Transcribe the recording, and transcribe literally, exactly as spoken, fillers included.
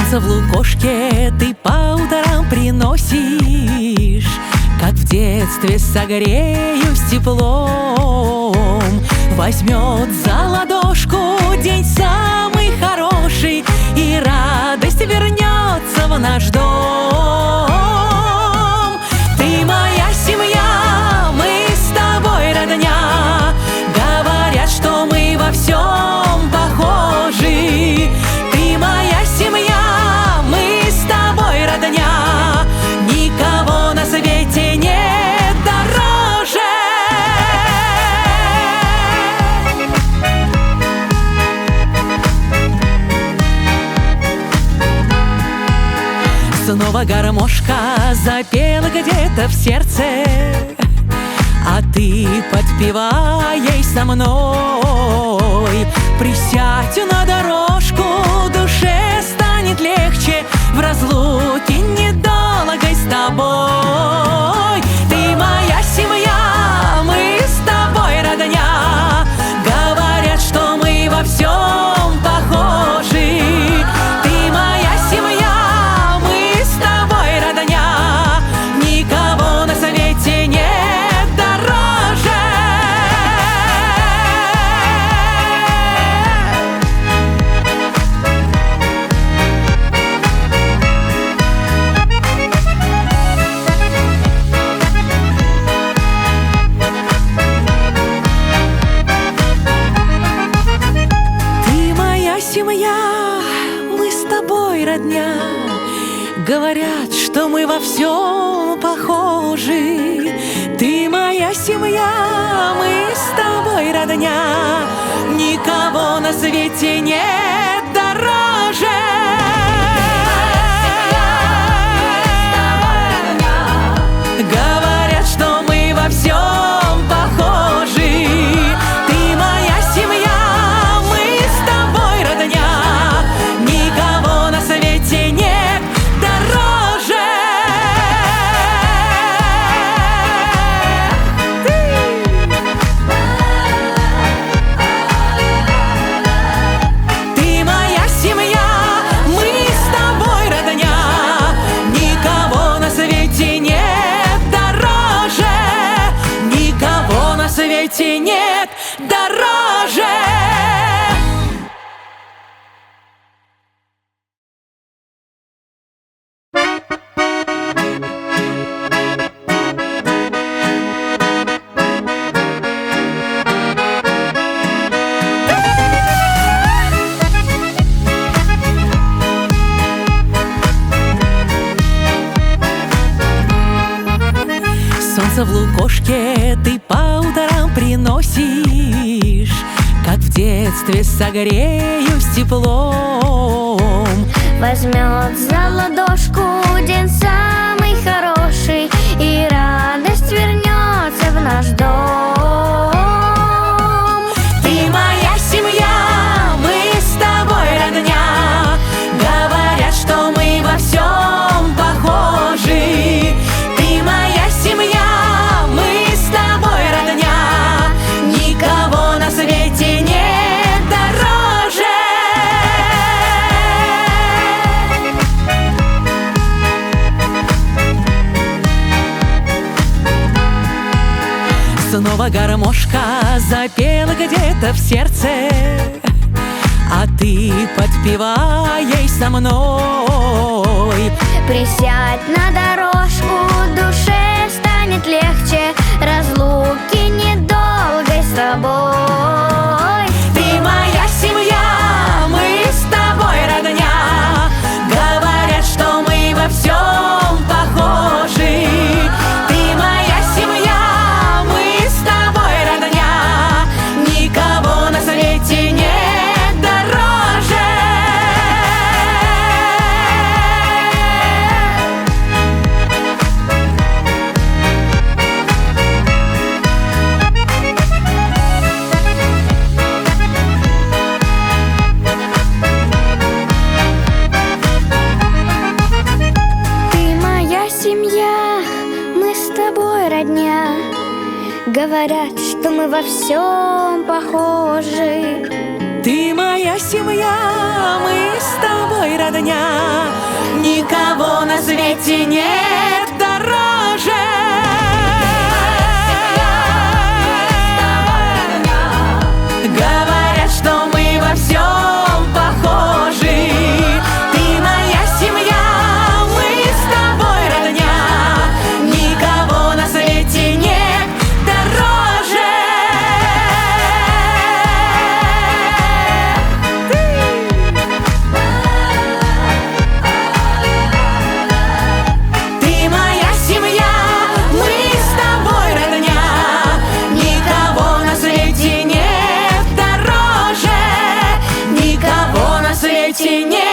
Солнце в лукошке ты по утрам приносишь, как в детстве согреюсь теплом. Возьмет за ладошку день самый хороший, и радость вернется в наш дом. Ты моя семья, мы с тобой родня. Говорят, что мы во всем похожи. Ты моя семья, мы с тобой родня. Никого на свете нет дороже. Снова гармошка запела где-то в сердце, а ты подпевай ей со мной. Присядь на дорожку, душе станет легче в разлуке недолгой с тобой. Ты моя семья, мы с тобой родня. Говорят, что мы во всем похожи. Ты моя семья, мы с тобой родня. Никого на свете нет дороже. Ты моя семья, мы с тобой родня. Говорят, что мы во всем похожи. Ты моя семья, мы с тобой родня. Никого на свете нет дороже. Говорят, что мы во всем похожи. Ты моя семья, мы с тобой родня. Никого на свете нет дороже. Ты моя семья, мы с тобой родня. Никого на свете нет дороже. Никого на свете нет дороже. Солнце в лукошке ты по утрам приносишь, как в детстве согреюсь теплом. Возьмет за ладошку день самый хороший, и радость вернется в наш дом. Ты моя семья, мы с тобой родня. Говорят, что мы во всем похожи. Ты моя семья, мы с тобой родня. Никого на свете нет дороже. Снова гармошка запела где-то в сердце, а ты подпевай ей со мной. Присядь на дорожку, душе станет легче разлуки недолгой с тобой. Ты моя семья, мы с тобой родня. Говорят, что мы во всем похожи. Ты моя семья, мы с тобой родня. Никого на свете нет дороже. Говорят, что мы во всем похожи. Ты моя семья, мы с тобой родня. на свете нет дороже. Говорят, что мы во всем похожи. Ты моя семья, мы с тобой родня. Никого на свете нет дороже. Ты моя семья, мы с тобой родня. Никого на свете нет дороже. Никого на свете нет.